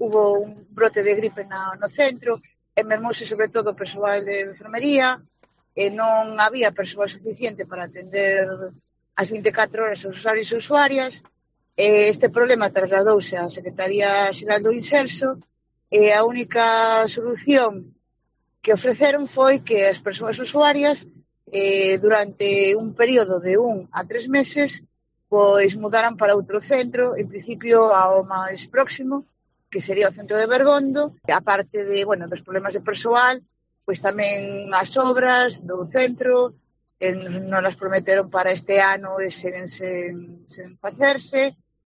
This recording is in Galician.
hubo un brote de gripe no centro, e mermouse sobre todo o persoal de enfermería, e non había persoal suficiente para atender as 24 horas aos usuarios e usuarias. Este problema trasladouse á Secretaría Xeral do Inserso e a única solución que ofreceron foi que as persoas usuarias durante un período de 1 a 3 meses pois mudaran para outro centro, en principio ao máis próximo, que sería o centro de Bergondo. A parte dos problemas de persoal, pois tamén as obras do centro non las prometeron para este ano e sen facerse.